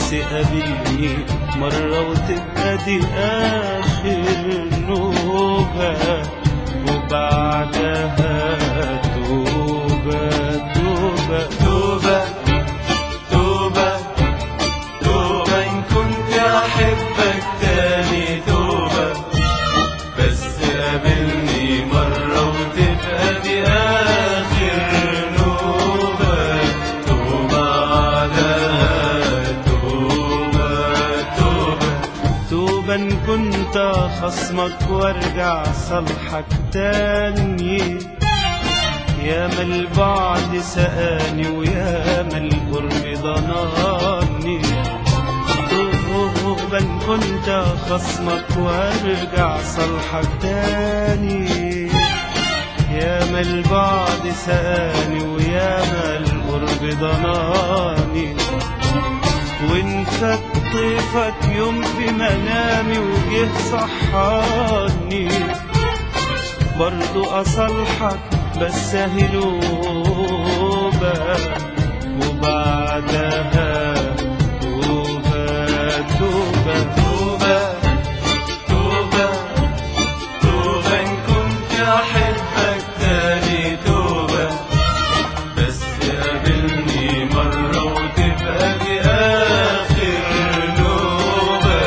بس قابلني مرة وتبقى دي آخر نوبة، وبعدها توبة توبة توبة توبة توبة إن كنت أحبك تاني توبة، بس قابلني مرة وتبقى دي آخر نوبة، وبعدها توبة توبة توبة إن كنت خصمك وارجع صالحك تاني، ياما البعد سقاني وياما القرب ضناني. توبة إن كنت خصمك وارجع صالحك تاني، ياما البعد سقاني وياما القرب ضناني. وإن فات طيفك يوم في منامي وجه صحاني، برضو أصالحك بس هلوبة، وبعدها توبة توبة توبة توبة توبة إن كنت أحبك تاني توبة، بس قابلني مرة وتبقى دي آخر نوبة،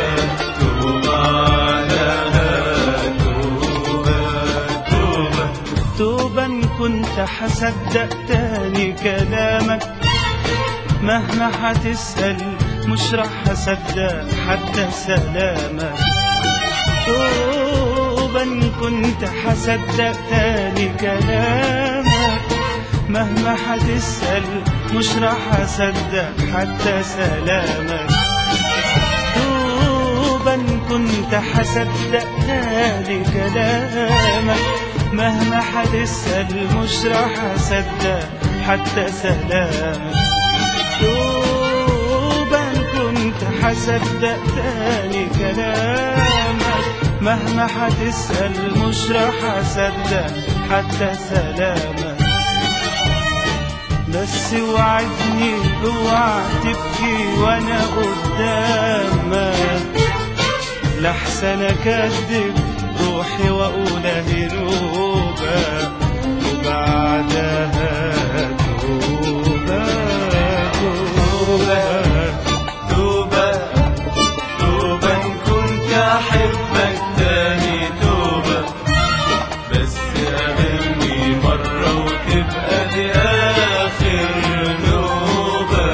وبعدها توبة توبة توبة إن كنت حصدق تاني كلامك، مهما حتسأل مش رح أصدق حتى سلامك. توبة إن كنت حصدق تاني كلامك، مهما حتسأل مش رح أصدق حتى سلامك. توبة إن كنت حصدق تاني كلامك، مهما حتسأل مش رح أصدق حتى سلامك. توبة إن كنت حصدق تاني كلامك، مهما حتسأل مش رح أصدق حتى سلامك. بس وعدني اوعى تبكي وانا قدامك، لحسن اكذب روحي واقول هروبة، وبعدها توبة توبة توبة توبة إن كنت أحبك تاني توبة، بس قابلني مرة وتبقى دي آخر نوبة،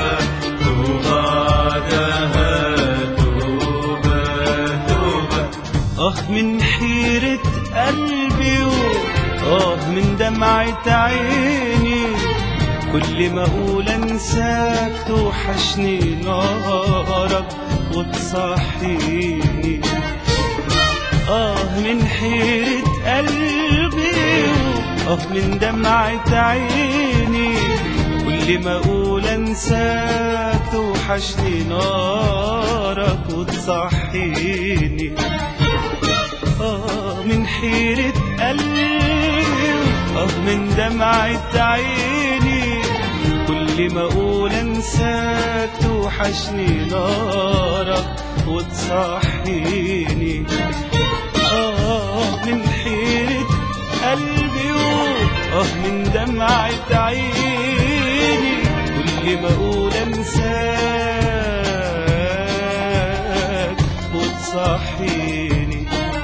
وبعدها توبة توبة. من حيرة قلبي من دمعة عيني، كل ما اقول انساك توحشني نارك وتصحيني. من حيرة قلبي من دمعة عيني، كل ما اقول انساك توحشني نارك وتصحيني. من حيرة قلبي من دمعة عيني، كل ما اقول انساك توحشني نارك وتصحيني. من حيرة قلبي من دمعة عيني، كل ما اقول انساك وتصحيني.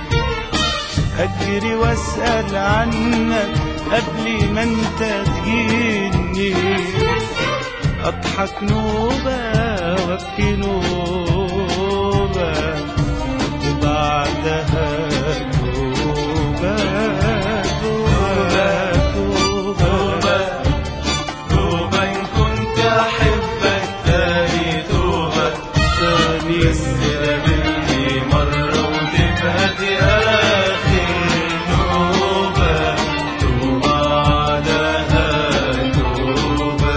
أجري واسأل عنك قبل ما انت تجيني، أضحك نوبة وابكي نوبة، وبعدها توبة توبة توبة توبة إن كنت أحبك تاني توبة، بس قابلني مرة وتبقى دي آخر نوبة، وبعدها توبة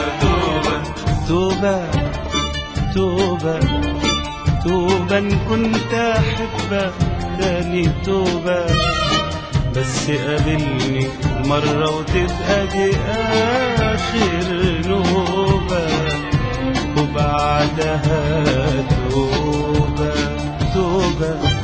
توبة توبة توبة إن كنت أحبك تاني توبة، بس قابلني مرة وتبقى دي آخر نوبة، وبعدها توبة توبة.